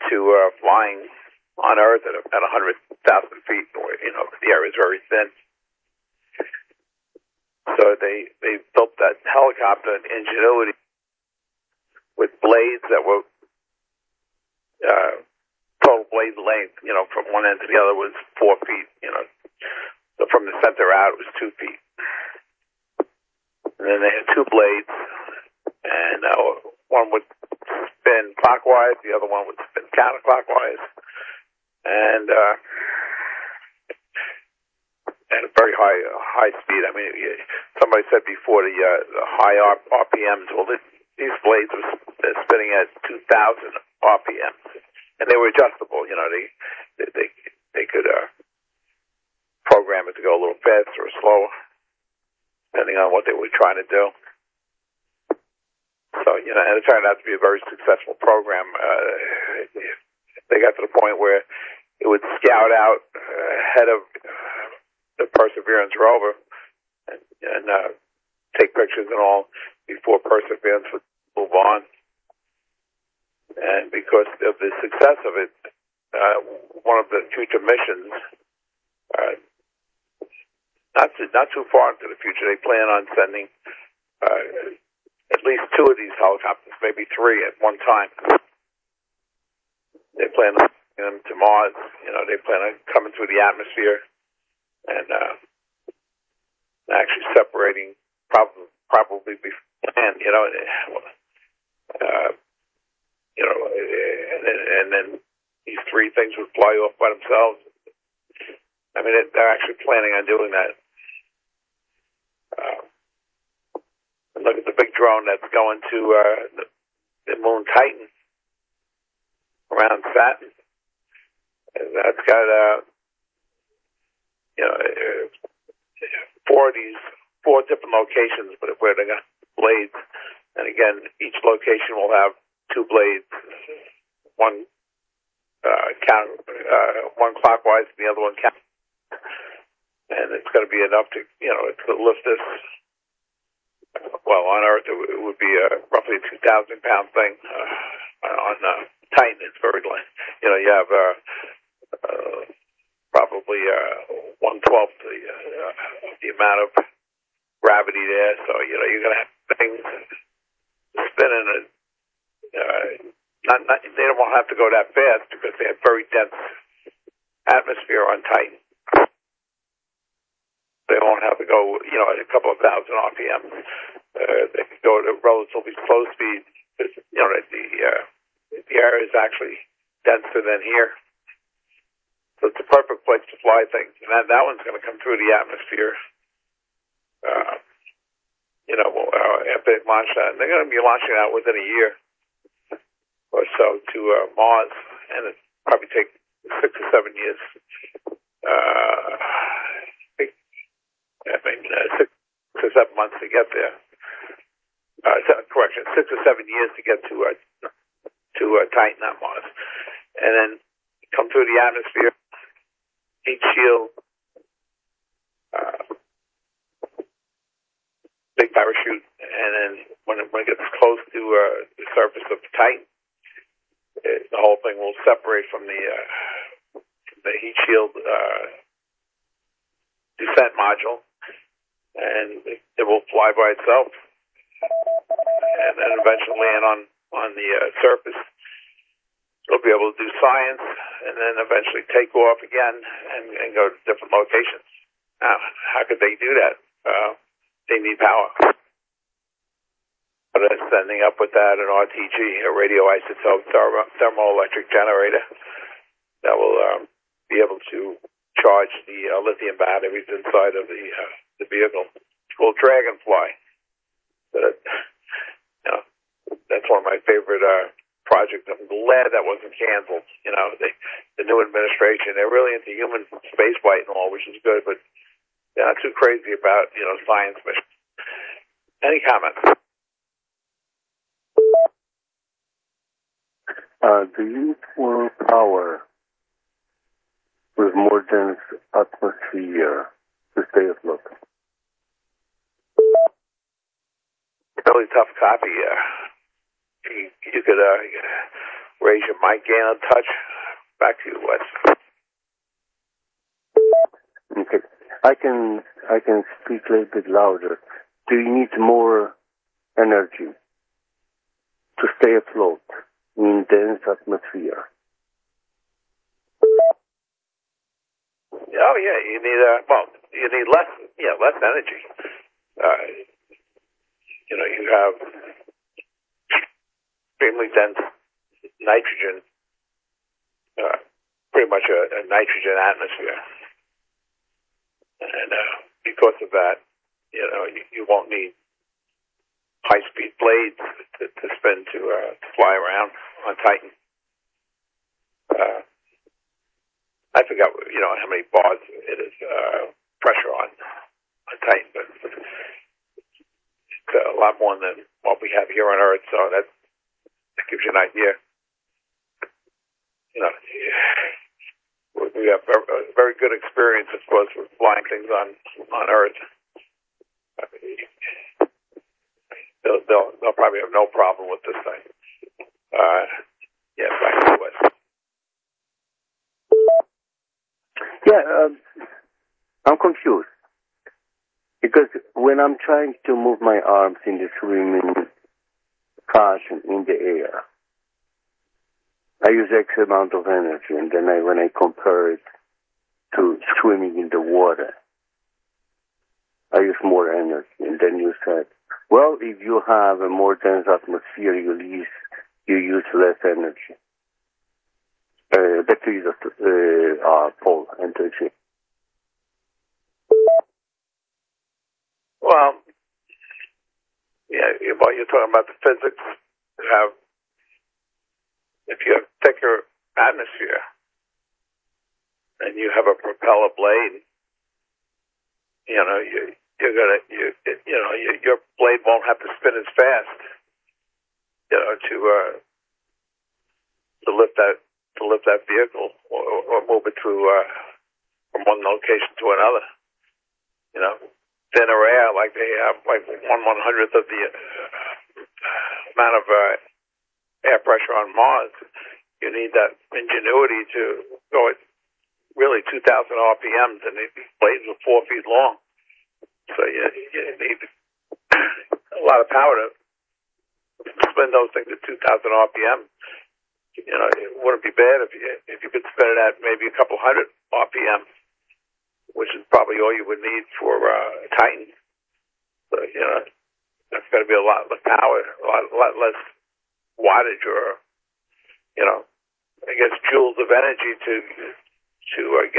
to flying on Earth at 100,000 feet, where the air is very thin. So they built that helicopter Ingenuity with blades that were total blade length, from one end to the other was 4 feet, So from the center out, it was 2 feet. And then they had two blades, and one would spin clockwise, the other one would spin counterclockwise, and at a very high speed. I mean, somebody said before the high RPMs. Well, these blades were spinning at 2,000 RPMs, and they were adjustable. They could program it to go a little faster or slower, depending on what they were trying to do. So, and it turned out to be a very successful program. They got to the point where it would scout out ahead of the Perseverance rover and take pictures and all before Perseverance would move on. And because of the success of it, one of the future missions, not too far into the future, they plan on sending at least two of these helicopters, maybe three at one time. They plan on sending them to Mars. They plan on coming through the atmosphere and actually separating probably beforehand, and then these three things would fly off by themselves. I mean, they're actually planning on doing that. And look at the big drone that's going to the moon Titan around Saturn. And that's got four different locations, but where they got blades. And again, each location will have two blades, one one clockwise, and the other one counter. And it's going to be enough to to lift this. Well, on Earth it would be roughly a 2,000-pound thing. On Titan, it's very light. You have probably 1/12 the amount of gravity there. So you're going to have things spinning. They don't have to go that fast because they have very dense atmosphere on Titan. They won't have to go, at a couple of thousand RPM. They can go at a relatively slow speed. The air is actually denser than here. So it's a perfect place to fly things. And that one's going to come through the atmosphere. After they launch that. And they're going to be launching out within a year or so to Mars. And it'll probably take 6 or 7 years. 6 or 7 months to get there. Correction, 6 or 7 years to get to Titan on Mars, and then come through the atmosphere, heat shield, big parachute, and then when it gets close to the surface of Titan, the whole thing will separate from the heat shield descent module. And it will fly by itself, and then eventually land on the surface. It'll be able to do science, and then eventually take off again and go to different locations. Now, how could they do that? They need power. But they're sending up with that an RTG, a radioisotope thermoelectric generator, that will be able to charge the lithium batteries inside of the vehicle. It's called Dragonfly. That's one of my favorite projects. I'm glad that wasn't canceled. The new administration, they're really into human spaceflight and all, which is good, but they're not too crazy about science missions. Any comments? Do you want power with more dense atmosphere to stay afloat? Really tough copy. You could raise your mic gain a touch. Back to you, Wes. Okay. I can speak a little bit louder. Do you need more energy to stay afloat in dense atmosphere? Oh yeah, you need you need less energy. You have extremely dense nitrogen, pretty much a nitrogen atmosphere, and because of that, you won't need high-speed blades to spin to fly around on Titan. I forgot how many bars it is pressure on Titan, but it's a lot more than what we have here on Earth. So that gives you an idea. We have a very good experience, of course, with flying things on Earth. They'll probably have no problem with this thing. Back to the West. Yeah, I'm confused. Because when I'm trying to move my arms in the swimming fashion in the air, I use X amount of energy, and then when I compare it to swimming in the water, I use more energy. And then you said, well, if you have a more dense atmosphere, you use less energy. Back to you, Paul and Tracy. Well, you're talking about the physics. If you have thicker atmosphere and you have a propeller blade, your blade won't have to spin as fast, to lift that vehicle or move it through from one location to another. Thinner air, like they have, like 1/100th of the amount of air pressure on Mars. You need that ingenuity to go at really 2,000 RPMs, and these blades are 4 feet long. So you need a lot of power to spin those things at 2,000 RPM. It wouldn't be bad if you could spin it at maybe a couple hundred RPM, which is probably all you would need for Titan. So, that's going to be a lot less power, a lot less wattage, or, I guess joules of energy to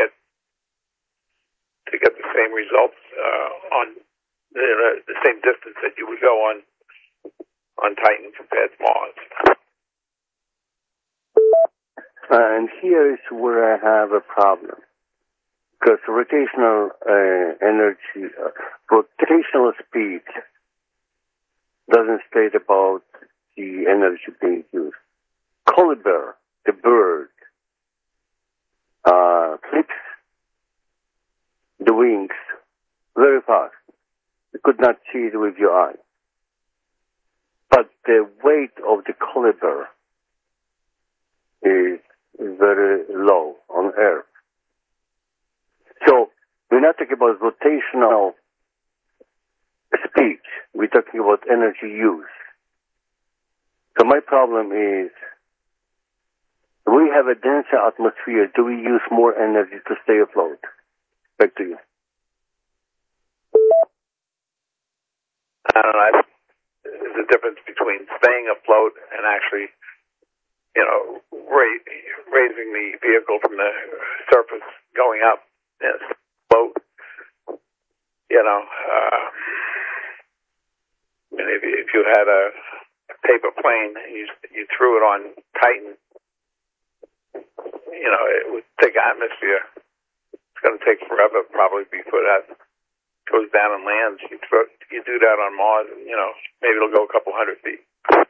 get the same results on the same distance that you would go on Titan compared to Mars. And here is where I have a problem. Because rotational energy, rotational speed doesn't state about the energy being used. Colibri, the bird, flips the wings very fast. You could not see it with your eye. But the weight of the colibri is very low on Earth. So we're not talking about rotational speed. We're talking about energy use. So my problem is, we have a denser atmosphere. Do we use more energy to stay afloat? Back to you. I don't know. There's a difference between staying afloat and actually, raising the vehicle from the surface, going up and float. If you had a paper plane and you threw it on Titan, it would take atmosphere. It's going to take forever probably before that goes down and lands. You do that on Mars, and, maybe it'll go a couple hundred feet.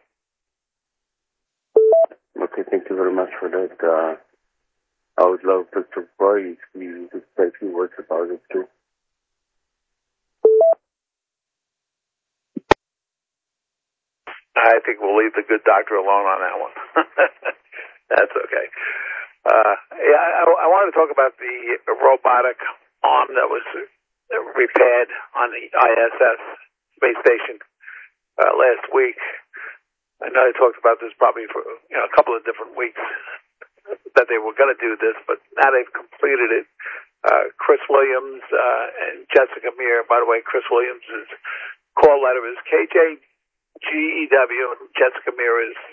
Okay, thank you very much for that. I would love Dr. Roy to say a few words about it too. I think we'll leave the good doctor alone on that one. That's okay. I wanted to talk about the robotic arm that was repaired on the ISS space station last week. I know I talked about this probably for a couple of different weeks that they were going to do this, but now they've completed it. Chris Williams and Jessica Meir. By the way, Chris Williams' call letter is KJGEW, and Jessica Meir is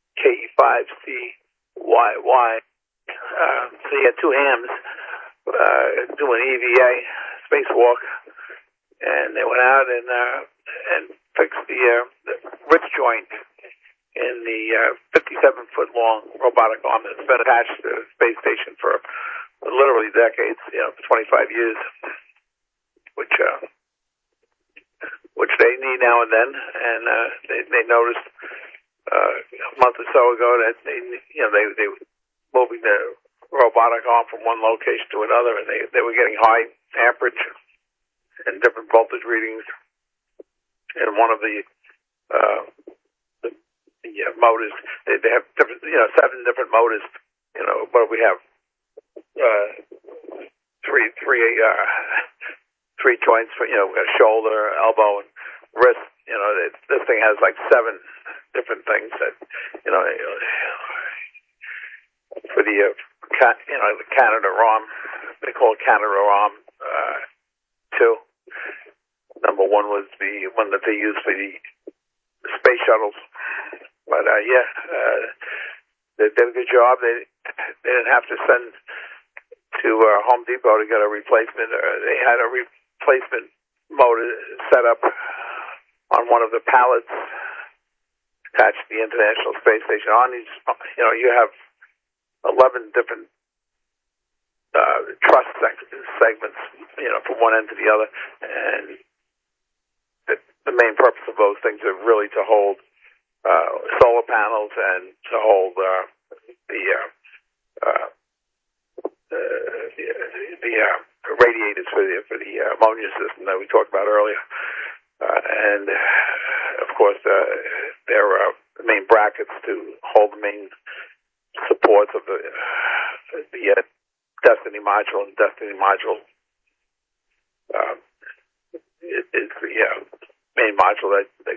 KE5CYY. So you had two hams doing EVA spacewalk, and they went out and fixed the wrist joint in the 57-foot long robotic arm that's been attached to the space station for literally decades, for 25 years, which they need now and then. And they noticed a month or so ago that they were moving the robotic arm from one location to another, and they were getting high amperage and different voltage readings in one of the motors. They have different, 7 different motors. But we have three joints for shoulder, elbow, and wrist. This thing has like 7 different things that for the the Canadarm. They call it Canadarm 2. Number 1 was the one that they used for the space shuttles. But they did a good job. They didn't have to send to Home Depot to get a replacement. They had a replacement motor set up on one of the pallets attached to the International Space Station. On these, you have 11 different truss segments, from one end to the other, and the main purpose of those things are really to hold solar panels and to hold the radiators for the ammonia system that we talked about earlier, and of course there are main brackets to hold the main supports of the Destiny module. And Destiny module is the main module that they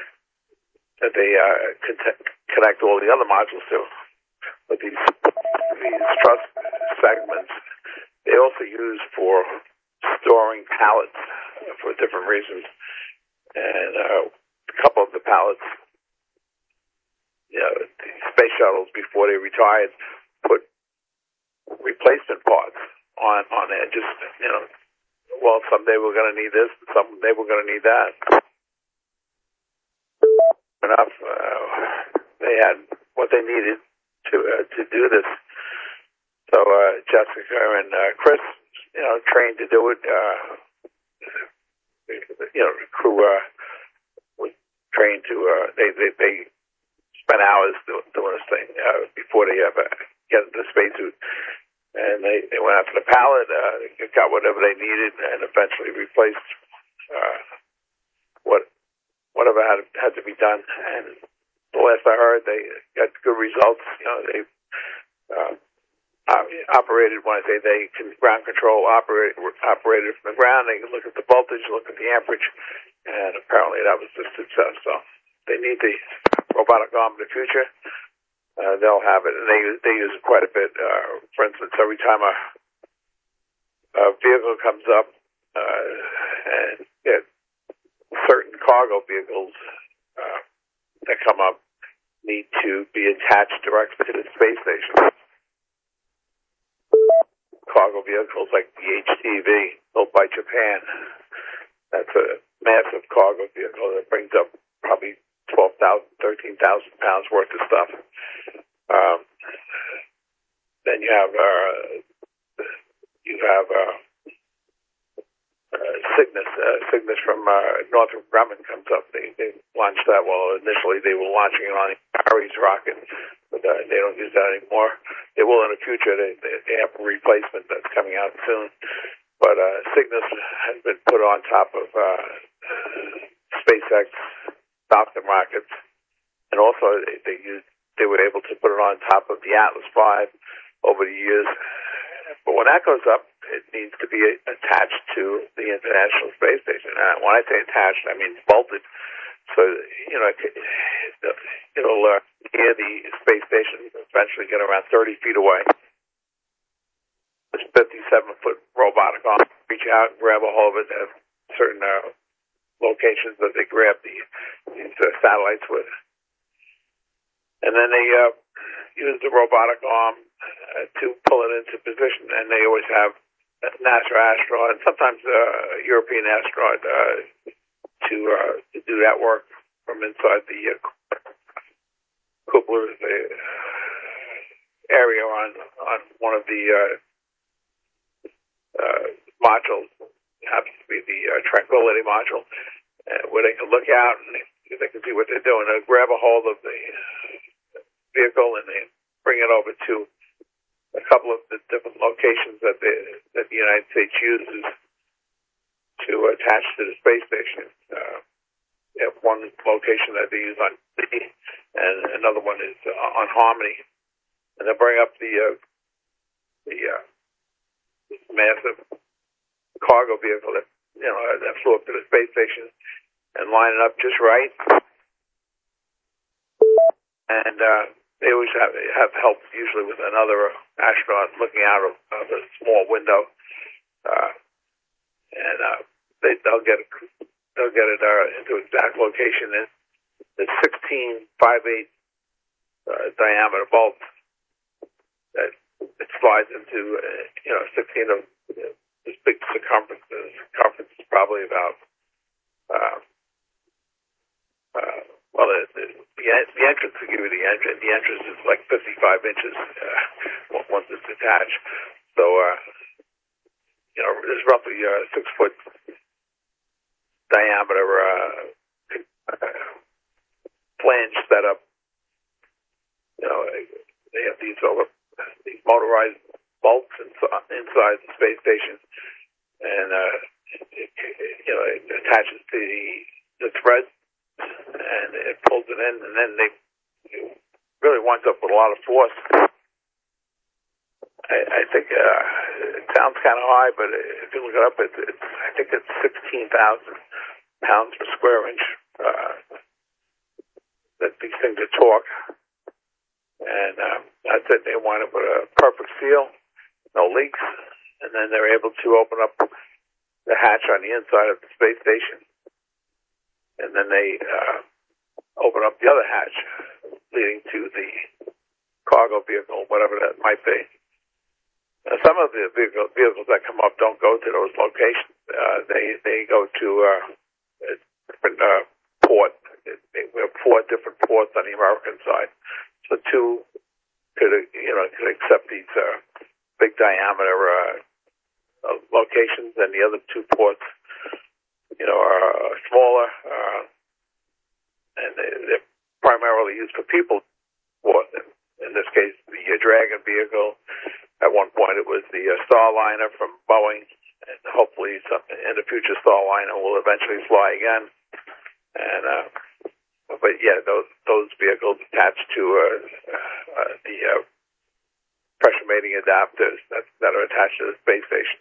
connect all the other modules to. But these truss segments, they also use for storing pallets for different reasons. And a couple of the pallets, the space shuttles, before they retired, put replacement parts on there. Just, someday we're going to need this, someday we're going to need that. Enough, they had what they needed to do this. So Jessica and Chris, trained to do it. Crew was trained to. They spent hours doing this thing before they ever get into the spacesuit. And they went after the pallet, got whatever they needed, and eventually replaced whatever had to be done. And the last I heard, they got good results. They operated, when I say they, ground control operated from the ground. They could look at the voltage, look at the amperage, and apparently that was a success. So they need the robotic arm in the future. They'll have it, and they use it quite a bit. For instance, every time a vehicle comes up, and certain cargo vehicles that come up need to be attached directly to the space station. Cargo vehicles like the HTV, built by Japan. That's a massive cargo vehicle that brings up probably 12,000, 13,000 pounds worth of stuff. Then you have Cygnus from Northrop Grumman comes up. They launched that. Well, initially they were launching it on Ares rocket, but they don't use that anymore. They will in the future. They have a replacement that's coming out soon. But Cygnus has been put on top of SpaceX Falcon rockets, and also they were able to put it on top of the Atlas V over the years. But when that goes up, it needs to be attached to the International Space Station. When I say attached, I mean bolted. So, it'll near the space station, eventually get around 30 feet away. This 57-foot robotic arm reach out and grab a hold of it at certain locations that they grab these satellites with. And then they use the robotic arm to pull it into position, and they always have a NASA astronaut, and sometimes a European astronaut, to do that work from inside the Kepler area on one of the modules. It happens to be the Tranquility module, where they can look out and they can see what they're doing. They grab a hold of the vehicle and they bring it over to a couple of the different locations that the United States uses to attach to the space station. They have one location that they use on D, and another one is on Harmony. And they bring up the massive cargo vehicle that flew up to the space station and line it up just right. And they always have help, usually with another astronaut looking out of a small window, and they'll get it into exact location. And the 16 5/8 diameter bolts that it slides into, 16 of this big circumference. The circumference is probably about the entrance, to give you the entrance is like 55 inches once it's attached. So, there's roughly 6 foot diameter flange set up. They have these motorized bolts inside the space station, and it attaches to the thread, and it pulls it in, and then it really winds up with a lot of force. I think it sounds kind of high, but if you look it up, I think it's 16,000 pounds per square inch that these things are torque. And that's it. They wind up with a perfect seal, no leaks, and then they're able to open up the hatch on the inside of the space station, and then they open up the other hatch leading to the cargo vehicle, whatever that might be. Now, some of the vehicles that come up don't go to those locations. They go to a different port. We have 4 different ports on the American side. So 2 could accept these big diameter locations, and the other 2 ports, are smaller, and they're primarily used for people. In this case, the Dragon vehicle. At one point, it was the Starliner from Boeing, and hopefully, in the future, Starliner will eventually fly again. And but yeah, those vehicles attached to the pressure mating adapters that are attached to the space station.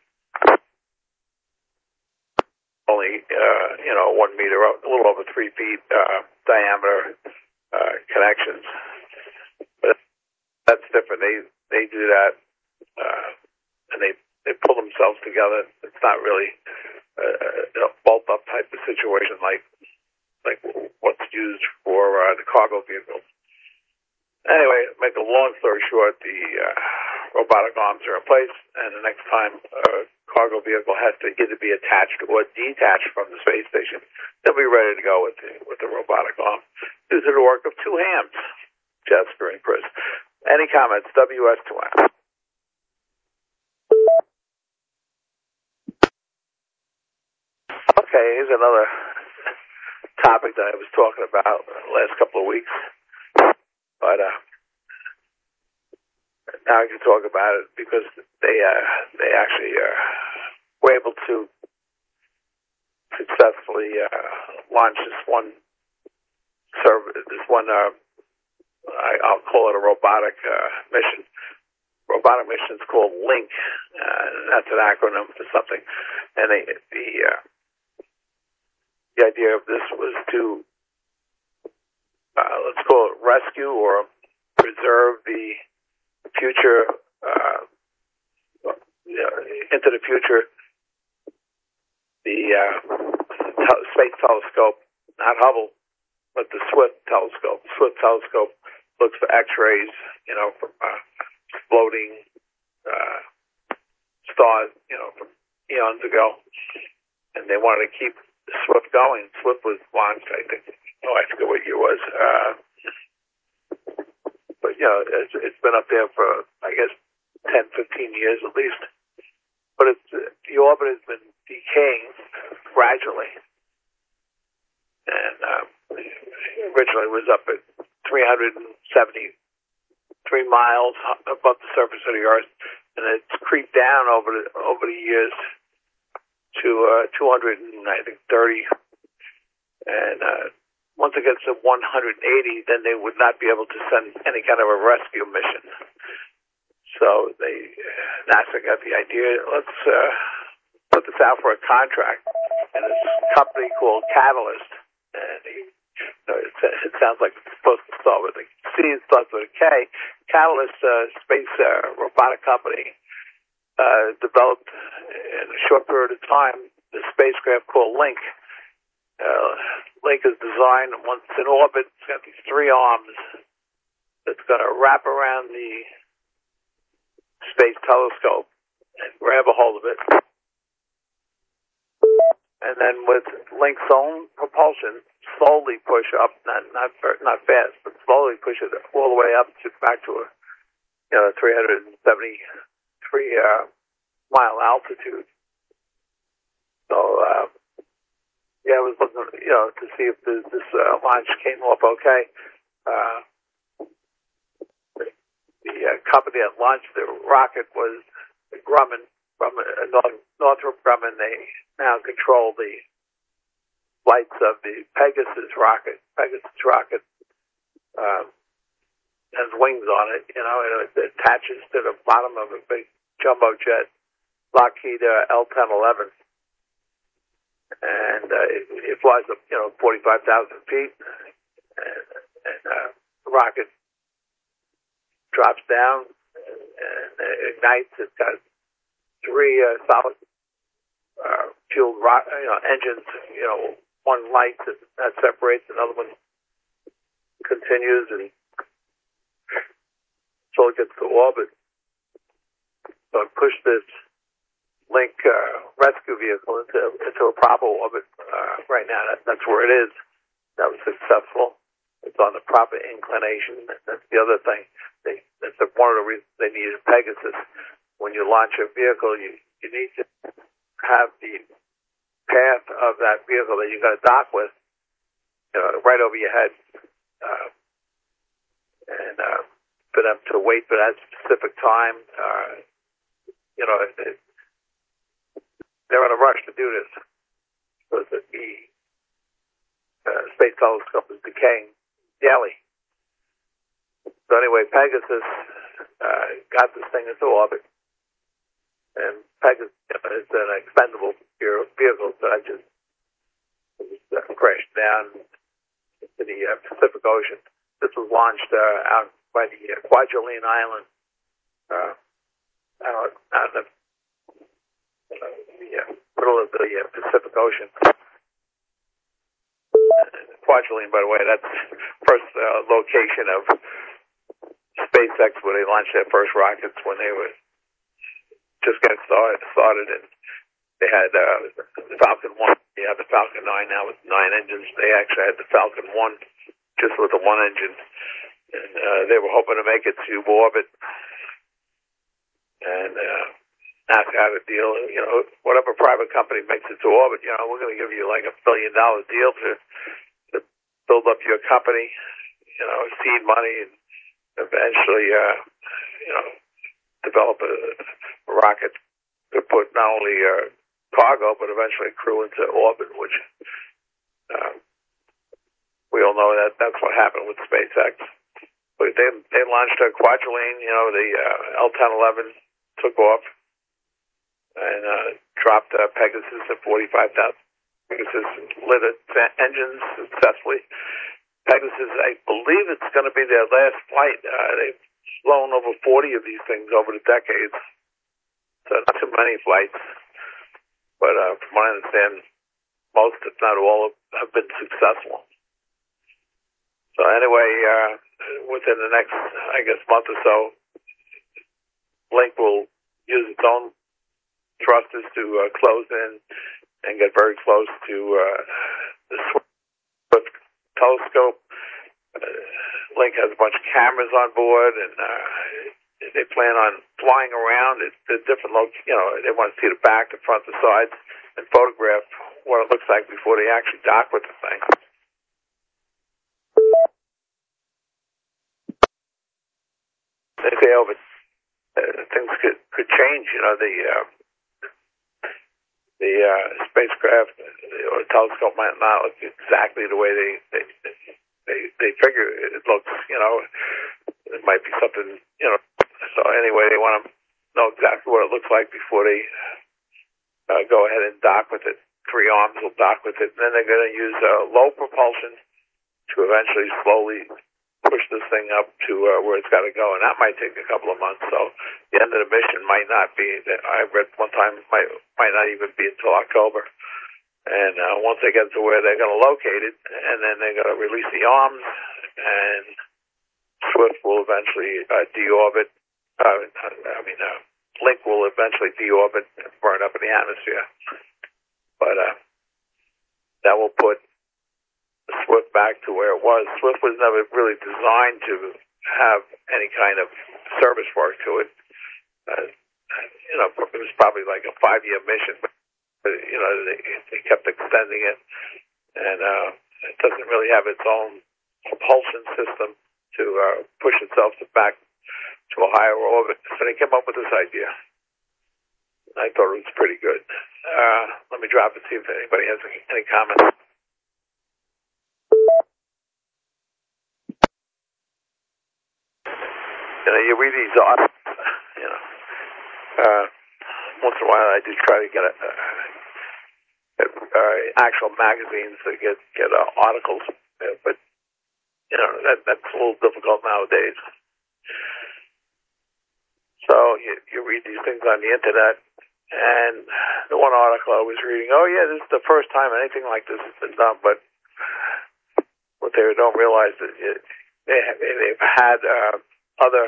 Only 1 meter, a little over 3 feet diameter connections. But that's different. They do that, and they pull themselves together. It's not really a bolt up type of situation like what's used for the cargo vehicles. Anyway, make a long story short, the robotic arms are in place, and the next time a cargo vehicle has to either be attached or detached from the space station, they'll be ready to go with the robotic arm. These are the work of 2 hands, Jessica and Chris. Any comments? WS2M. Okay, here's another topic that I was talking about the last couple of weeks. But now I can talk about it because they actually were able to successfully launch this one I'll call it a robotic mission. Robotic mission is called LINC. That's an acronym for something. And the idea of this was to, let's call it rescue or preserve the future, into the future, the space telescope, not Hubble, but the Swift telescope. Swift telescope looks for X-rays, from exploding stars, from eons ago. And they wanted to keep Swift going. Swift was launched, I think. I forget what year it was. But, it's been up there for, I guess, 10, 15 years at least. But the orbit has been decaying gradually. And originally it was up at 373 miles above the surface of the Earth, and it's creeped down over the years to 230. And once it gets to 180, then they would not be able to send any kind of a rescue mission. So NASA got the idea, let's put this out for a contract. And this company called Catalyst, and it sounds like it's supposed to start with a C and starts with a K. Catalyst space robotic company developed in a short period of time the spacecraft called LINC. LINC is designed, once in orbit, it's got these 3 arms that's going to wrap around the space telescope and grab a hold of it. And then with LINC's own propulsion, slowly push up, not fast, but slowly push it all the way up back to a 373 mile altitude. So I was looking to see if this launch came off okay. The company that launched the rocket was Grumman, Northrop Grumman. They now control the flights of the Pegasus rocket. Pegasus rocket has wings on it, and it attaches to the bottom of a big jumbo jet, Lockheed L-1011. And it flies up, 45,000 feet, and the rocket drops down and ignites. It's got 3 solid fueled engines. One lights that separates, another one continues, and so it gets to orbit. So I pushed this LINC rescue vehicle into a proper orbit. Right now, that's where it is. That was successful. It's on the proper inclination. That's the other thing. That's one of the reasons they needed Pegasus. When you launch a vehicle, you need to have the path of that vehicle that you're going to dock with, right over your head, and for them to wait for that specific time. They're in a rush to do this because the space telescope is decaying daily. So anyway, Pegasus got this thing into orbit, and Pegasus is an expendable vehicle, so I just crashed down into the Pacific Ocean. This was launched out by the Kwajalein Island, out in the middle of the Pacific Ocean. Kwajalein, by the way, that's the first location of SpaceX where they launched their first rockets when they were just getting started, and they had the Falcon 1. They have the Falcon 9 now with 9 engines. They actually had the Falcon 1 just with the 1 engine, and they were hoping to make it to orbit. And NASA had a deal, whatever private company makes it to orbit, we're going to give you like $1 billion deal to build up your company, seed money, and eventually, develop a rocket to put not only cargo, but eventually crew into orbit, which we all know that's what happened with SpaceX. they launched a Quadrilene. You know, the L-1011 took off and dropped Pegasus at 45,000. Pegasus lit its engines successfully. Pegasus, I believe it's going to be their last flight. They've flown over 40 of these things over the decades, so not too many flights. But from what I understand, most, if not all, have been successful. So anyway, within the next, I guess, month or so, Link will use its own thrusters to close in and get very close to the Swift telescope. Link has a bunch of cameras on board, and they plan on flying around at different locations. You know, they want to see the back, the front, the sides, and photograph what it looks like before they actually dock with the thing. They say, oh, but things could change. You know, the spacecraft or the telescope might not look exactly the way they figure it looks. You know, it might be something. You know, so anyway, they want to know exactly what it looks like before they go ahead and dock with it. 3 arms will dock with it, and then they're going to use low propulsion to eventually slowly push this thing up to where it's got to go, and that might take a couple of months. So the end of the mission might not be. I read one time might not even be until October. And once they get to where they're going to locate it, and then they're going to release the arms, and Swift will eventually deorbit. Link will eventually deorbit and burn up in the atmosphere. But that will put Swift back to where it was. Swift was never really designed to have any kind of service work to it. You know, it was probably like a 5-year mission, but you know, they kept extending it, and it doesn't really have its own propulsion system to push itself back to a higher orbit. So they came up with this idea. I thought it was pretty good. Let me drop it, see if anybody has any comments. You know, you read these articles, you know, once in a while I do try to get actual magazines that get articles, but, you know, that's a little difficult nowadays. So you read these things on the internet, and the one article I was reading, oh yeah, this is the first time anything like this has been done, but what they don't realize is they've had other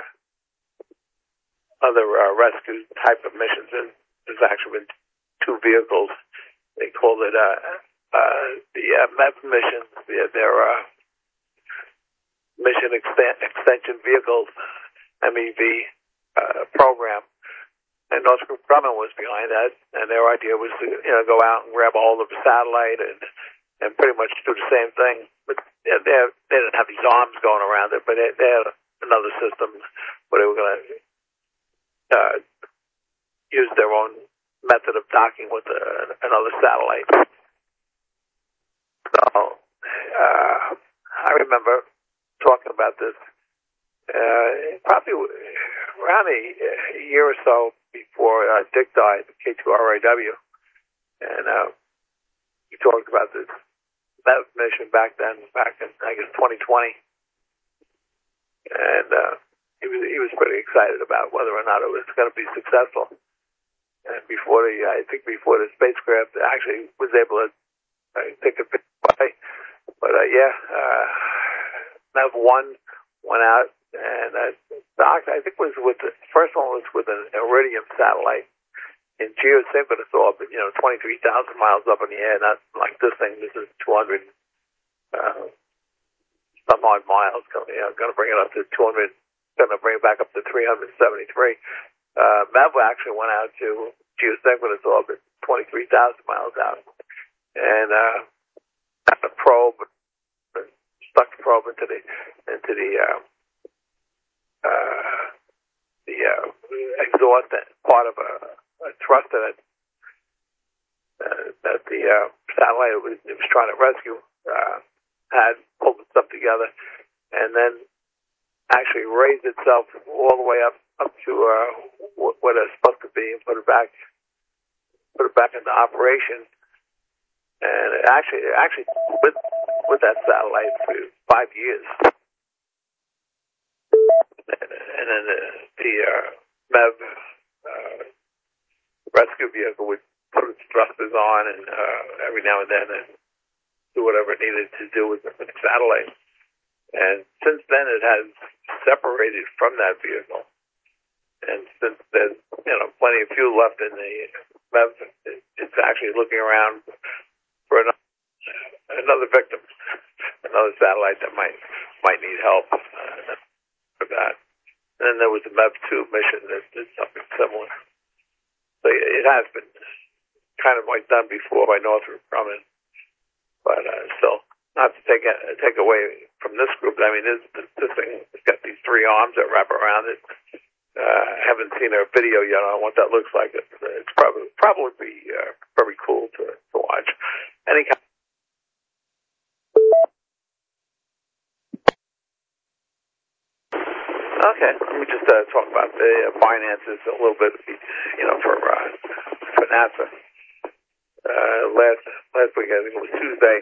rescue type of missions, and there's actually been 2 vehicles. They called it the MEV mission, their mission extension vehicles, MEV program. And Northrop Grumman was behind that, and their idea was to, you know, go out and grab a hold of a satellite and pretty much do the same thing. But they didn't have these arms going around it, but they had another system where they were going to use their own method of docking with another satellite. So I remember talking about this probably around a year or so before Dick died, K2RAW, and he talked about this mission back in, I guess, 2020, and he was pretty excited about whether or not it was going to be successful. And before the spacecraft actually was able to take a bit away, but MEV-1 went out and docked. I think was with the first one was with an Iridium satellite in geosynchronous orbit, you know, 23,000 miles up in the air. Not like this thing. This is 200 some odd miles. Going to bring it up to 200. Going to bring it back up to 373. MEV actually went out to geosynchronous orbit, 23,000 miles out, and had a probe, stuck the probe into the exhaust part of a thruster that the satellite it was trying to rescue had pulled itself together, and then actually raise itself all the way up to what it's supposed to be and put it back into operation. And it actually with that satellite for 5 years. And then the MEV rescue vehicle would put its thrusters on and every now and then and do whatever it needed to do with the satellite. And since then, it has separated from that vehicle. And since there's plenty of fuel left in the MEV, it's actually looking around for another victim, another satellite that might need help for that. And then there was the MEV-2 mission that did something similar. So it has been kind of like done before by Northrop Grumman, but still not to take away from this group. I mean, this thing has got these 3 arms that wrap around it. I haven't seen a video yet on what that looks like. It's probably be very cool to watch. Any kind. Okay, let me just talk about the finances a little bit, for NASA. Last week, I think it was Tuesday,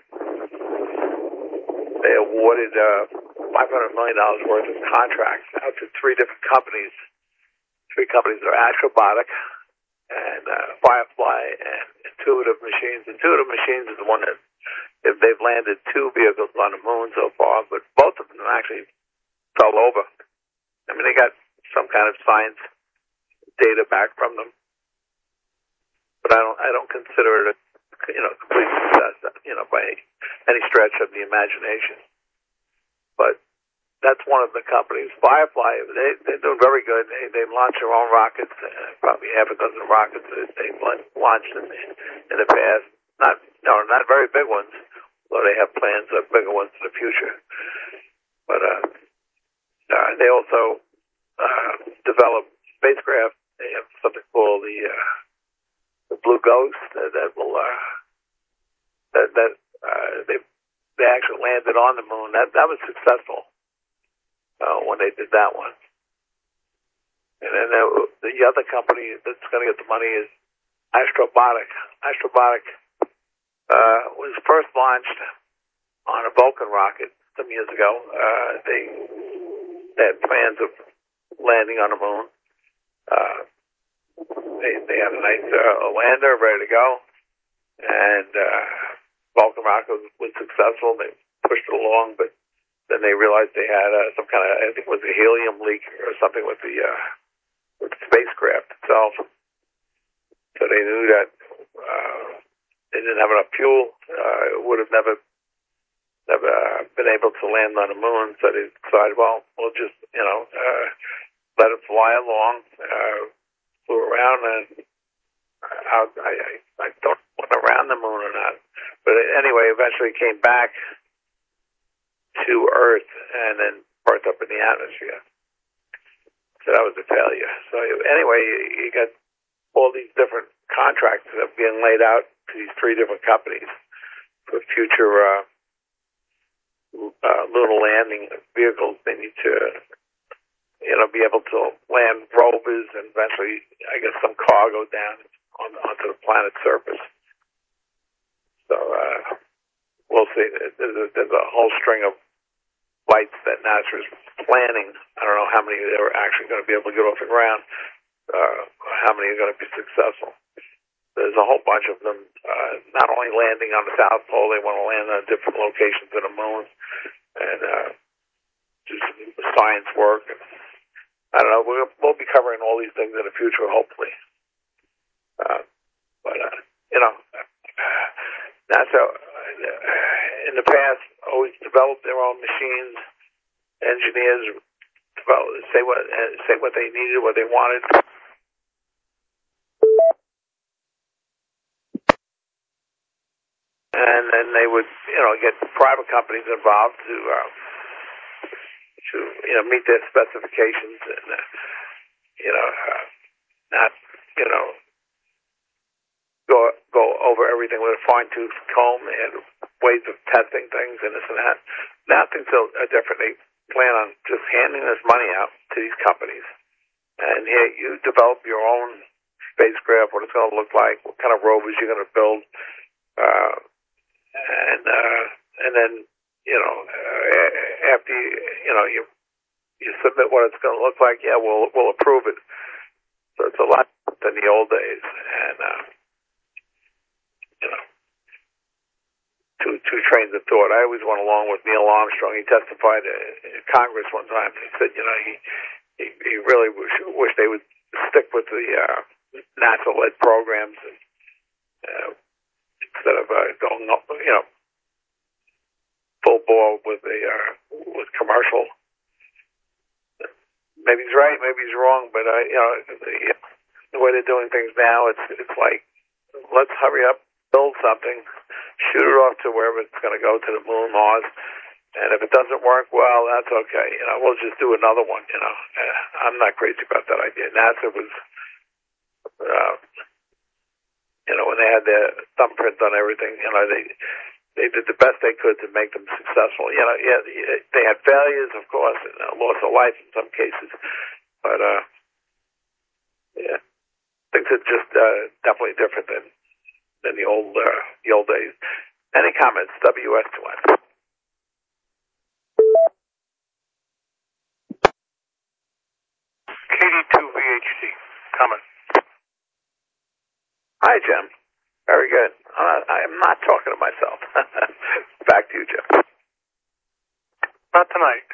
they awarded $500 million worth of contracts out to 3 different companies. 3 companies are Astrobotic and Firefly and Intuitive Machines. Intuitive Machines is the one that they've landed 2 vehicles on the moon so far, but both of them actually fell over. I mean, they got some kind of science data back from them, but I don't consider it a complete success, by any stretch of the imagination. But that's one of the companies. Firefly, they're doing very good. They launched their own rockets, probably half a dozen rockets that they've launched in the past. Not very big ones, though they have plans of bigger ones in the future. But they also develop spacecraft. They have something called the Blue Ghost that will they actually landed on the moon. That was successful when they did that one. And then the other company that's going to get the money is Astrobotic. Astrobotic was first launched on a Vulcan rocket some years ago. They had plans of landing on the moon. They had a nice lander ready to go, and Vulcan rocket was successful. They pushed it along, but then they realized they had some kind of, I think it was a helium leak or something with the spacecraft itself. So they knew that they didn't have enough fuel. It would have never been able to land on the moon. So they decided, well, we'll just let it fly along. Flew around, and I don't know around the moon or not. But anyway, eventually came back to Earth and then burnt up in the atmosphere. So that was a failure. So anyway, you got all these different contracts that are being laid out to these 3 different companies for future lunar landing vehicles. They need to be able to land rovers and eventually, I guess, some cargo down onto the planet's surface. So we'll see. There's a whole string of flights that NASA is planning. I don't know how many they're actually going to be able to get off the ground, how many are going to be successful. There's a whole bunch of them, not only landing on the South Pole, they want to land on different locations of the moon and do some science work. And, I don't know. We'll be covering all these things in the future, hopefully. But NASA, in the past, always developed their own machines. Engineers say what they needed, what they wanted. And then they would, get private companies involved to meet their specifications and, not, go over everything with a fine-tooth comb. They had ways of testing things and this and that. Now things are different. plan on just handing this money out to these companies, and here you develop your own spacecraft, what it's going to look like, what kind of rovers you're going to build, and then after you submit what it's going to look like, yeah, we'll approve it. So it's a lot than the old days, and two trains of thought. I always went along with Neil Armstrong. He testified in Congress one time. He said, he really wish they would stick with the NASA-led programs instead of going up, full bore with commercial. Maybe he's right, maybe he's wrong, but the way they're doing things now, it's like, let's hurry up, build something, shoot it off to wherever it's going to go, to the moon, Mars, and if it doesn't work, well, that's okay. We'll just do another one. I'm not crazy about that idea. NASA was, when they had their thumbprint on everything, they did the best they could to make them successful. They had failures, of course, and loss of life in some cases, but things are just definitely different than the old days. Any comments? WS2N. KD2VHD. Comment. Hi, Jim. Very good. I am not talking to myself. Back to you, Jim. Not tonight.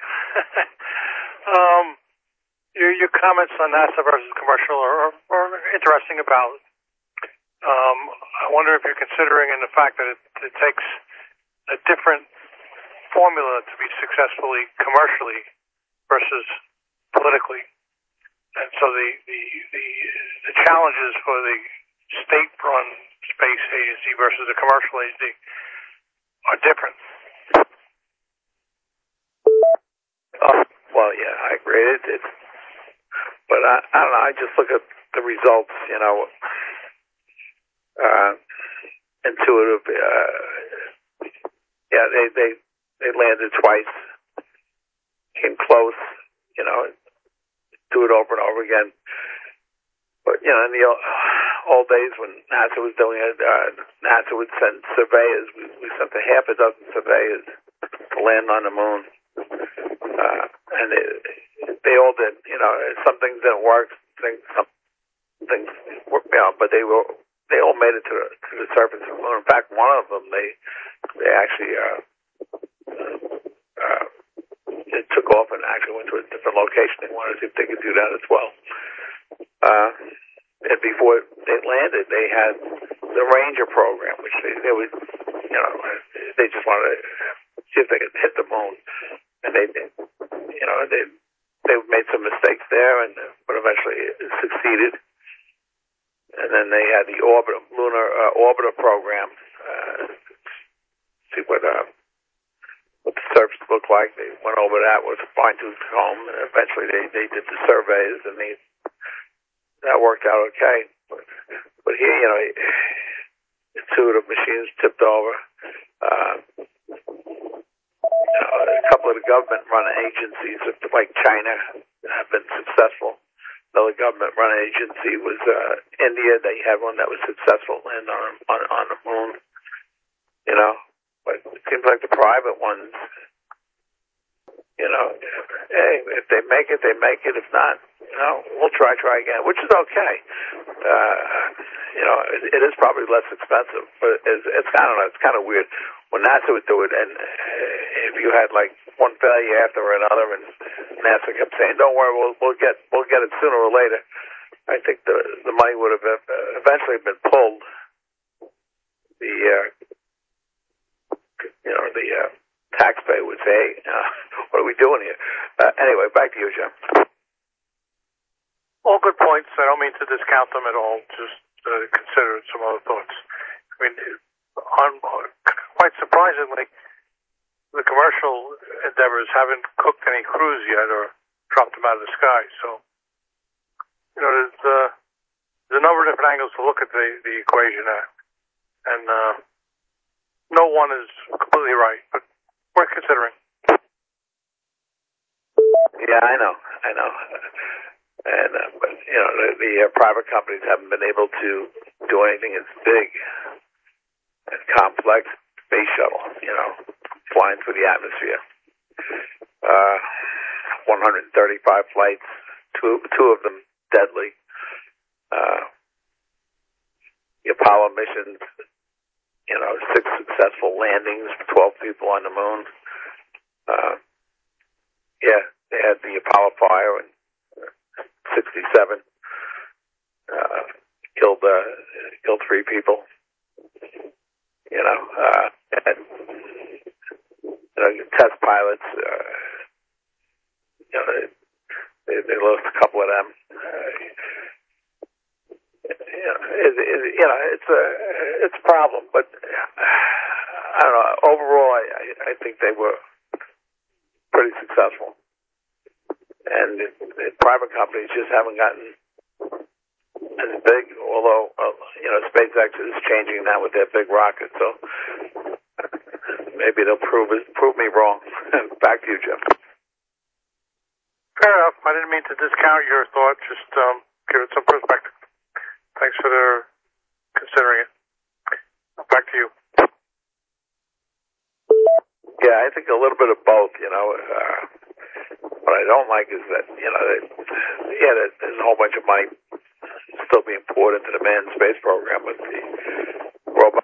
Your comments on NASA versus commercial are interesting about. I wonder if you're considering in the fact that it takes a different formula to be successfully commercially versus politically, and so the challenges for the state-run space agency versus the commercial agency are different. Well, yeah, I agree. But I don't know. I just look at the results. Intuitive. They landed twice, came close. Do it over and over again. But in the old days when NASA was doing it, NASA would send surveyors. We sent a half a dozen surveyors to land on the moon, and they all did. Some things didn't work, some things, but they all made it to the surface of the moon. In fact, one of them they actually it took off and actually went to a different location. They wanted to see if they could do that as well. And before they landed, they had the Ranger program, which they would, they just wanted to see if they could hit the moon, and they made some mistakes there, but eventually it succeeded. And then they had the lunar orbiter program, see what the surface looked like. They went over that with a fine-tooth comb, and eventually they did the surveys, and that worked out okay. But here, intuitive machines tipped over. A couple of the government-run agencies, like China, have been successful. Another government-run agency was India. They had one that was successful and on the moon. But it seems like the private ones, hey, if they make it, they make it. If not, we'll try again, which is okay. It is probably less expensive, but it's kind of weird when NASA would do it, and if you had like one failure after another, and NASA kept saying, "Don't worry, we'll get it sooner or later." I think the money would have eventually been pulled. The taxpayer would say, "Hey, what are we doing here?" Anyway, back to you, Jim. All good points. I don't mean to discount them at all. Just consider some other thoughts. I mean, quite surprisingly, the commercial endeavors haven't cooked any crews yet or dropped them out of the sky. So, there's a number of different angles to look at the equation at, and no one is completely right, but worth considering. Yeah, I know. And but the private companies haven't been able to do anything as big and complex space shuttle. Flying through the atmosphere. 135 flights, two of them deadly. The Apollo missions, 6 successful landings, 12 people on the moon. They had the Apollo fire in 67. Killed 3 people. Test pilots, they lost a couple of them. It's a problem, but I don't know. Overall, I think they were pretty successful, and the private companies just haven't gotten as big. Although SpaceX is changing that with their big rocket, so maybe they'll prove me wrong. Back to you, Jim. Fair enough. I didn't mean to discount your thought. Just give it some perspective. Thanks for considering it. Back to you. Yeah, I think a little bit of both. What I don't like is that there's a whole bunch of money still being poured into the manned space program with the robot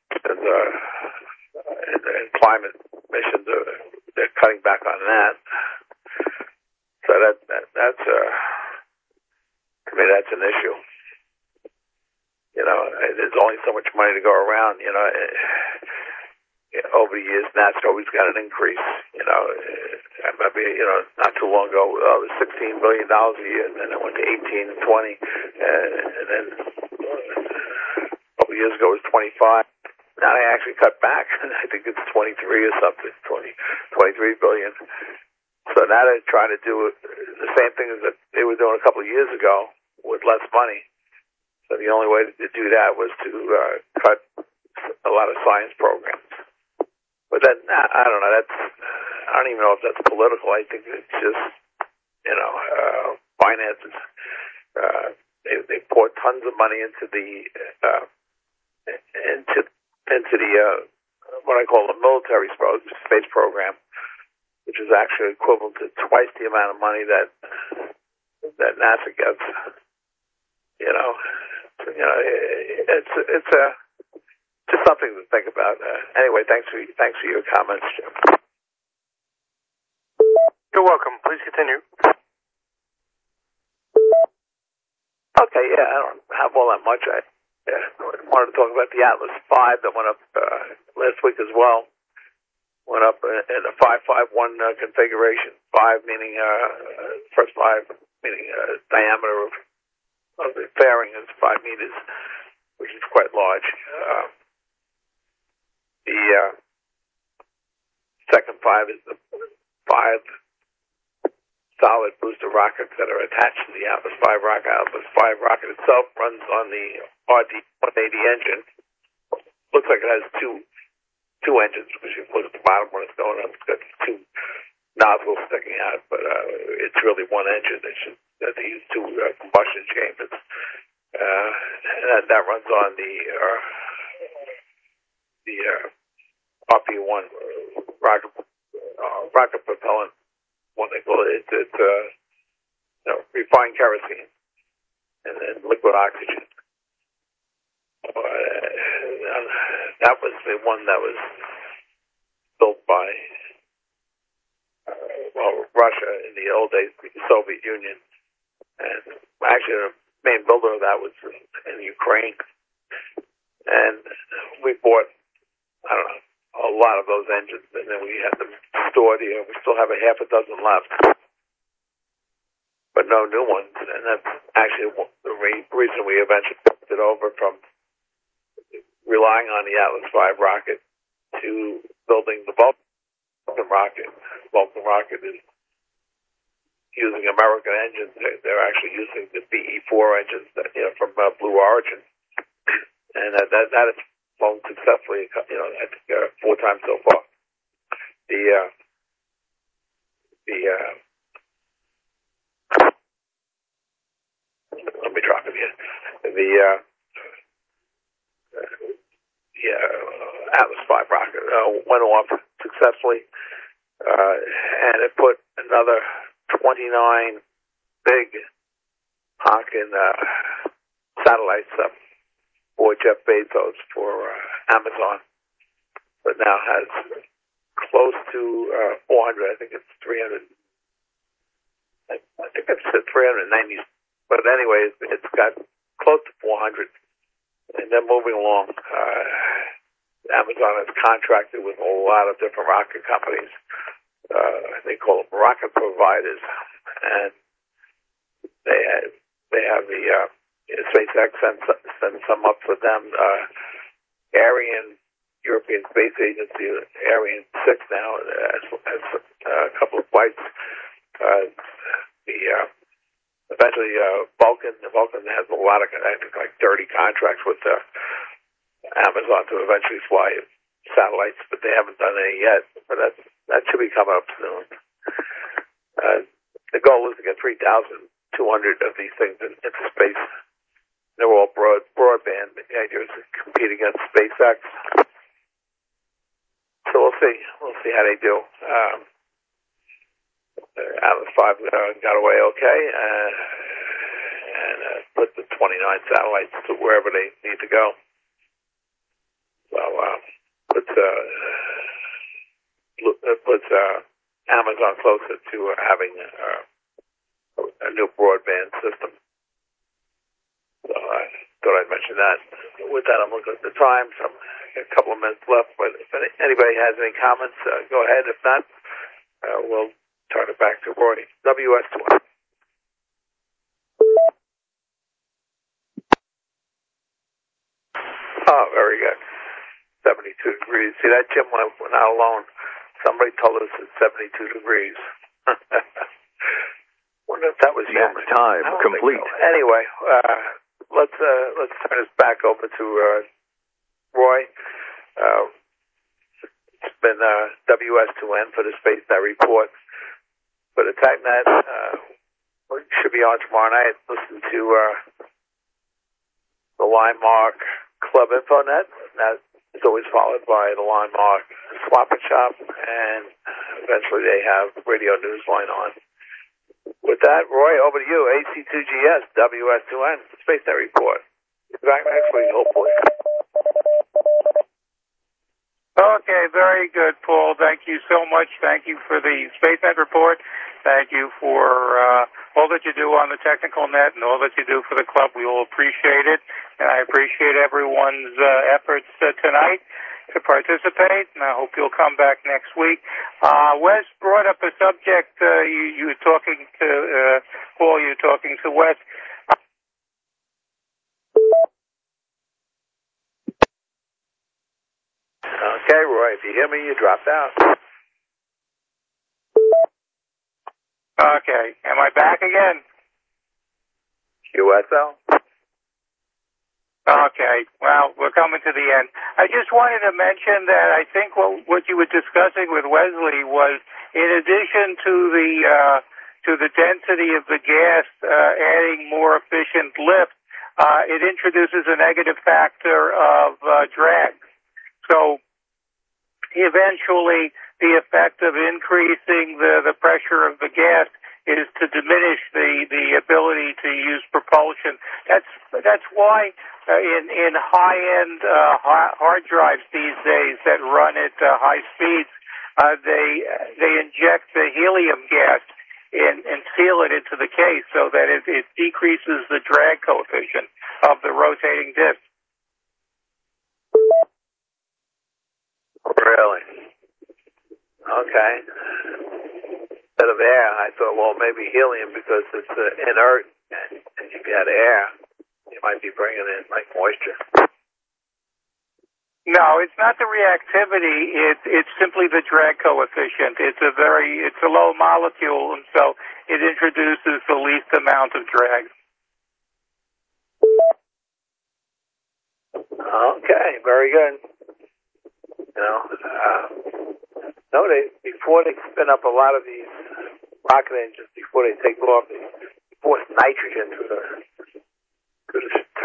and climate missions. They're cutting back on that. So that's to me that's an issue. There's only so much money to go around. Over the years, NASA always got an increase. I remember, not too long ago, it was $16 billion a year, and then it went to 18 and 20, and then a couple of years ago it was 25. Now they actually cut back. I think it's 23 or something, 23 billion. So now they're trying to do the same thing that they were doing a couple of years ago with less money. So the only way to do that was to cut a lot of science programs. But then, I don't know, I don't even know if that's political. I think it's just, finances. They pour tons of money into the what I call the military space program, which is actually equivalent to twice the amount of money that NASA gets. It's just something to think about. Anyway, thanks for your comments, Jim. You're welcome. Please continue. Okay, I don't have all that much. I wanted to talk about the Atlas V that went up last week as well. Went up in a 551 configuration. 5 meaning first 5 meaning diameter of the fairing is 5 meters, which is quite large. The second 5 is the 5 solid booster rockets that are attached to the Atlas V rocket. Atlas V rocket itself runs on the RD-180 engine. Looks like it has two engines, because you look at the bottom when it's going up, it's got 2 nozzles sticking out, but it's really one engine. They use 2 combustion chambers. And that runs on the RP-1 rocket propellant, what they call it. It's refined kerosene and then liquid oxygen. That was the one that was built by Russia in the old days, the Soviet Union, and actually the main builder of that was in Ukraine. And we bought, I don't know, a lot of those engines, and then we had them stored here. We still have a half a dozen left, but no new ones. And that's actually the reason we eventually picked it over from relying on the Atlas V rocket to building the Vulcan rocket. Vulcan rocket is using American engines. They're actually using the BE-4 engines from Blue Origin, and that has flown successfully. I think 4 times so far. The let me drop it here. The Atlas V rocket went off successfully, and it put another 29 big Hawking satellites up for Jeff Bezos for Amazon, but now has close to 400. I think it's 300. I think it's 390. But anyway, it's got close to 400, and they're moving along. Amazon has contracted with a lot of different rocket companies. They call them rocket providers, and they have the SpaceX sends some up for them. European Space Agency, Ariane 6 now has a couple of flights. Eventually, Vulcan has a lot of, I think, like 30 contracts with Amazon to eventually fly satellites, but they haven't done any yet. But that should be coming up soon. The goal is to get 3,200 of these things into space. They're all broadband. The idea is to compete against SpaceX. So we'll see. We'll see how they do. Atlas V got away okay, and put the 29 satellites to wherever they need to go. So puts Amazon closer to having a new broadband system. So I thought I'd mention that. With that, I'm looking at the time, so a couple of minutes left. But if anybody has any comments, go ahead. If not, we'll turn it back to Roy. WS2. Oh, very good. 72 degrees. See, that Jim went out alone. Somebody told us it's 72 degrees. Wonder if that was you. Next time complete. So. Anyway, let's turn this back over to Roy. It's been WS2N for the SpaceNet report. For the TechNet, we should be on tomorrow night. Listen to the Linemark Club InfoNet. That is always followed by the Linemark Swap and Shop, and eventually they have Radio Newsline on. With that, Roy, over to you. AC2GS, WS2N, SpaceNet report. Back next week, hopefully. Okay, very good, Paul. Thank you so much. Thank you for the SpaceNet report. Thank you for all that you do on the technical net and all that you do for the club. We all appreciate it, and I appreciate everyone's efforts tonight to participate, and I hope you'll come back next week. Wes brought up a subject. You were talking to Paul. You were talking to Wes. Okay, Roy, if you hear me, you dropped out. Okay, am I back again? QSL? Okay, well, we're coming to the end. I just wanted to mention that I think what you were discussing with Wesley was, in addition to the density of the gas adding more efficient lift, it introduces a negative factor of drag. So eventually the effect of increasing the pressure of the gas is to diminish the ability to use propulsion. That's why in high-end hard drives these days that run at high speeds, they inject the helium gas and seal it into the case so that it decreases the drag coefficient of the rotating disc. Really? Okay. Instead of air, I thought, well, maybe helium because it's inert, and if you had air, you might be bringing in like moisture. No, it's not the reactivity. It's simply the drag coefficient. It's a low molecule, and so it introduces the least amount of drag. Okay, very good. Before they spin up a lot of these rocket engines, before they take off, they force nitrogen through the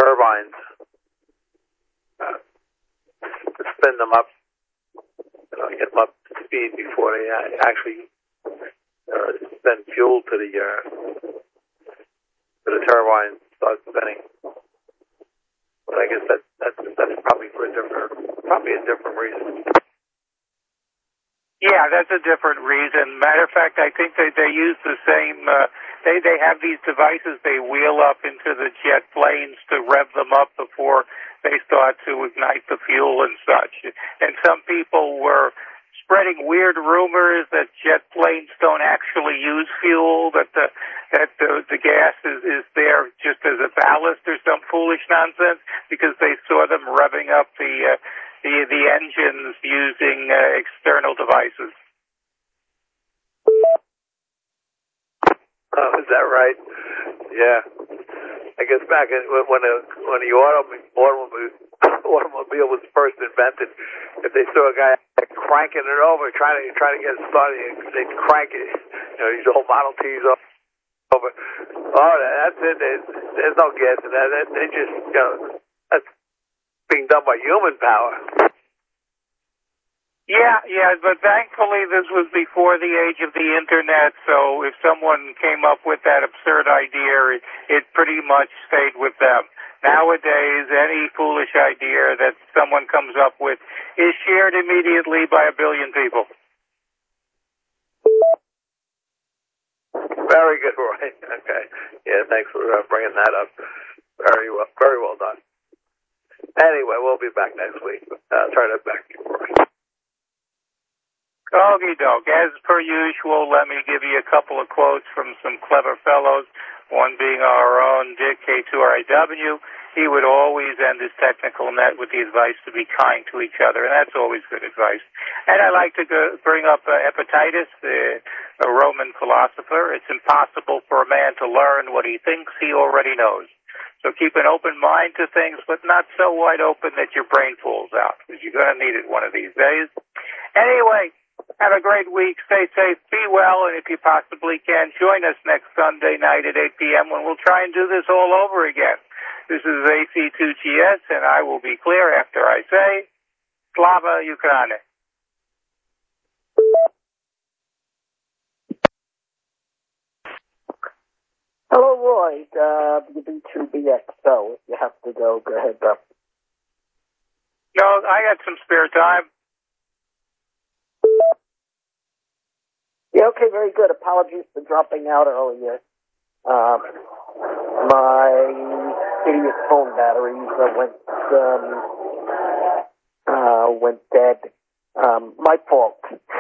turbines to spin them up, get them up to speed before they actually send fuel to the turbine and start spinning. But I guess that's probably for a different reason. Yeah, that's a different reason. Matter of fact, I think they use the same. They have these devices they wheel up into the jet planes to rev them up before they start to ignite the fuel and such. And some people were spreading weird rumors that jet planes don't actually use fuel, that the gas is there just as a ballast or some foolish nonsense, because they saw them revving up the engines using external devices. Oh, is that right? Yeah. I guess back when the automobile was first invented, if they saw a guy cranking it over, trying to get it started, they'd crank it. These old Model Ts over. Oh, that's it. There's no gas in that. They just, that's being done by human power. Yeah, but thankfully this was before the age of the internet, so if someone came up with that absurd idea, it pretty much stayed with them. Nowadays, any foolish idea that someone comes up with is shared immediately by 1 billion people. Very good, Roy. Okay. Yeah, thanks for bringing that up. Very well done. Anyway, we'll be back next week. Turn it back to you, Roy. Okie doke. As per usual, let me give you a couple of quotes from some clever fellows, one being our own Dick K2RIW. He would always end his technical net with the advice to be kind to each other, and that's always good advice. And I like to bring up Epictetus, a Roman philosopher. It's impossible for a man to learn what he thinks he already knows. So keep an open mind to things, but not so wide open that your brain falls out, because you're going to need it one of these days. Anyway, have a great week. Stay safe. Be well. And if you possibly can, join us next Sunday night at 8 p.m. when we'll try and do this all over again. This is AC2GS, and I will be clear after I say, Slava Ukraine. Hello, Roy. WB2BX. So, if you have to go ahead, bro. No, I got some spare time. Yeah, okay, very good. Apologies for dropping out earlier. My idiot phone batteries went dead. My fault.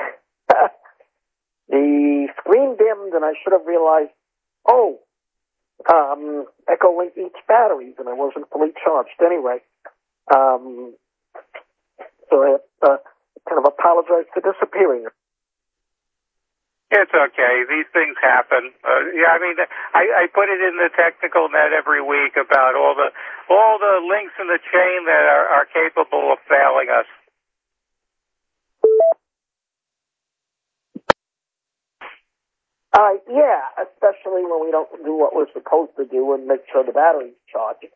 The screen dimmed, and I should have realized, Echo Link eats batteries, and I wasn't fully charged anyway. So I kind of apologize for disappearing. It's okay. These things happen. I put it in the technical net every week about all the links in the chain that are capable of failing us. Yeah, especially when we don't do what we're supposed to do and make sure the battery's charged.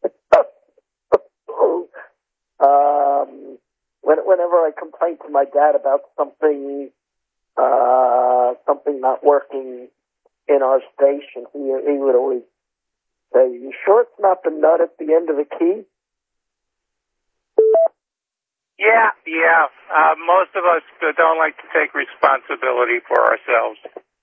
Whenever I complain to my dad about something not working in our station, he would always say, "You sure it's not the nut at the end of the key?" Yeah. Most of us don't like to take responsibility for ourselves.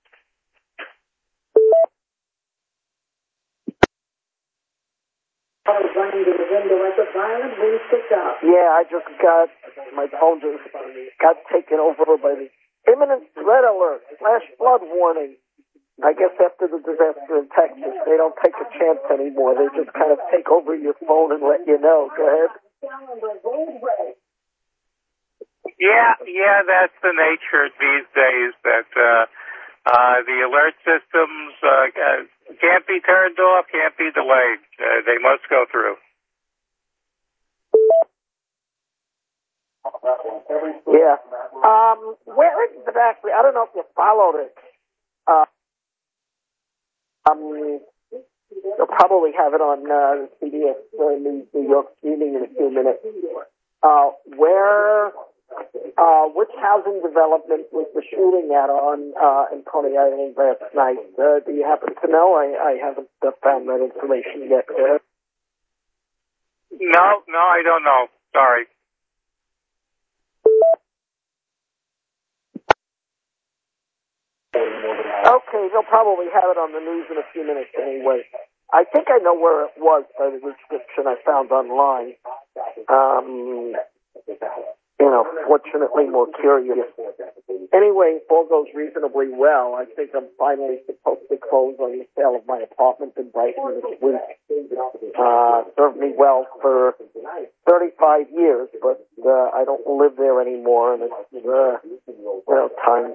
Yeah, my phone just got taken over by the imminent threat alert, flash flood warning. I guess after the disaster in Texas, they don't take a chance anymore. They just kind of take over your phone and let you know. Go ahead. Yeah, that's the nature these days, that the alert systems can't be turned off, can't be delayed. They must go through. Yeah. Where exactly? I don't know if you followed it. They'll probably have it on CBS New York Streaming in a few minutes. Which housing development was the shooting at on in Coney Island last night? Do you happen to know? I haven't found that information yet. No, I don't know. Sorry. Okay, they'll probably have it on the news in a few minutes anyway. I think I know where it was by the description I found online. Fortunately more curious. Anyway, if all goes reasonably well, I think I'm finally supposed to close on the sale of my apartment in Brighton this week. Served me well for 35 years, but I don't live there anymore, and it's time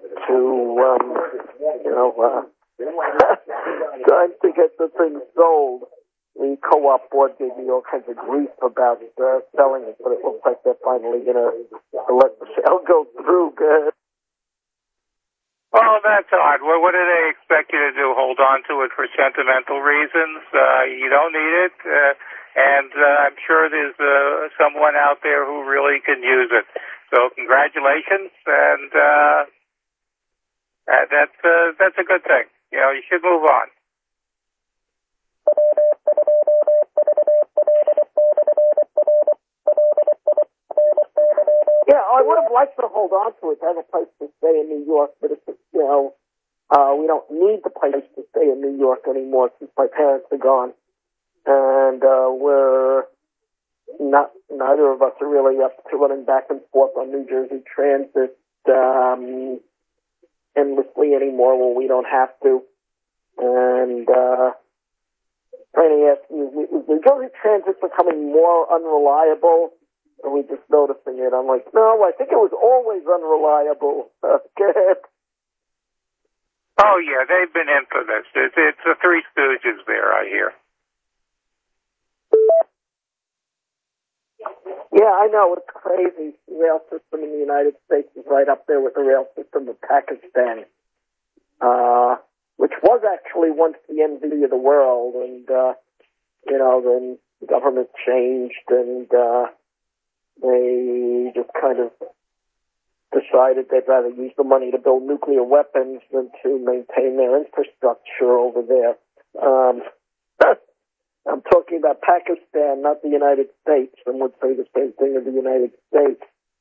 to time to get the thing sold. The co-op board gave me all kinds of grief about selling it, but it looks like they're finally going to let the sale go through. Good. Well, that's odd. Well, what do they expect you to do? Hold on to it for sentimental reasons? You don't need it, and I'm sure there's someone out there who really can use it. So congratulations, and that's a good thing. You should move on. Yeah, I would have liked to hold on to it, to have a place to stay in New York, but it's, we don't need the place to stay in New York anymore since my parents are gone. And neither of us are really up to running back and forth on New Jersey Transit endlessly anymore when we don't have to. And Franny asked me, is New Jersey Transit becoming more unreliable? Are we just noticing it? I'm like, no, I think it was always unreliable. Go ahead. Oh, yeah, they've been infamous. It's the Three Stooges there, I hear. Yeah, I know. It's crazy. The rail system in the United States is right up there with the rail system of Pakistan, which was actually once the envy of the world. And, then the government changed and they just kind of decided they'd rather use the money to build nuclear weapons than to maintain their infrastructure over there. I'm talking about Pakistan, not the United States. Some would say the same thing of the United States.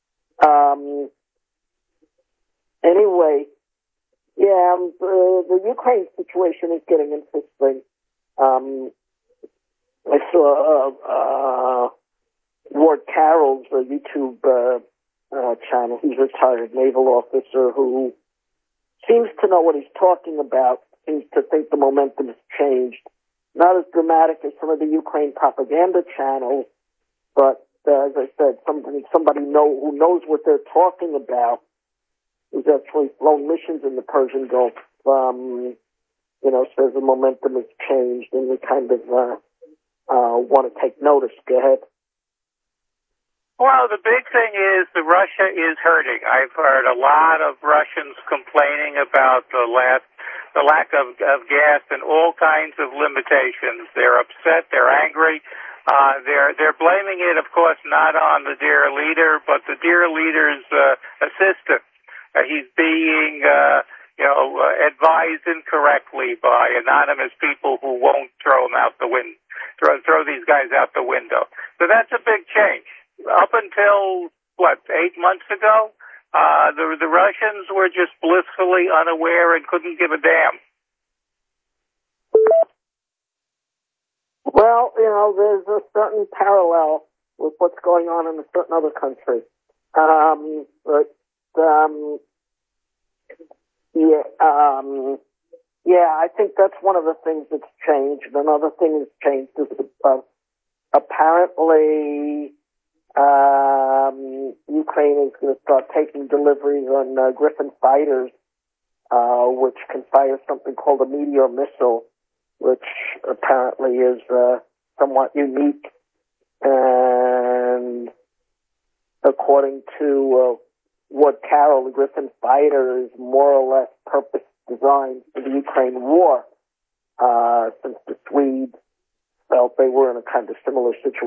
Anyway, yeah, the Ukraine situation is getting interesting. I saw Ward Carroll's YouTube channel. He's a retired naval officer who seems to know what he's talking about, seems to think the momentum has changed. Not as dramatic as some of the Ukraine propaganda channels, but as I said, somebody who knows what they're talking about, who's actually flown missions in the Persian Gulf, says the momentum has changed, and we kind of want to take notice. Go ahead. Well, the big thing is that Russia is hurting. I've heard a lot of Russians complaining about the lack of gas and all kinds of limitations. They're upset. They're angry. They're blaming it, of course, not on the dear leader, but the dear leader's assistant. He's being, advised incorrectly by anonymous people who won't throw him out the window, throw these guys out the window. So that's a big change. Up until, 8 months ago, the Russians were just blissfully unaware and couldn't give a damn. Well, there's a certain parallel with what's going on in a certain other country. I think that's one of the things that's changed. Another thing that's changed is apparently Ukraine is going to start taking deliveries on Griffin fighters, which can fire something called a Meteor missile, which apparently is somewhat unique. And according to Ward Carroll, the Griffin fighter is more or less purpose designed for the Ukraine war, since the Swedes Well, they were in a kind of similar situation.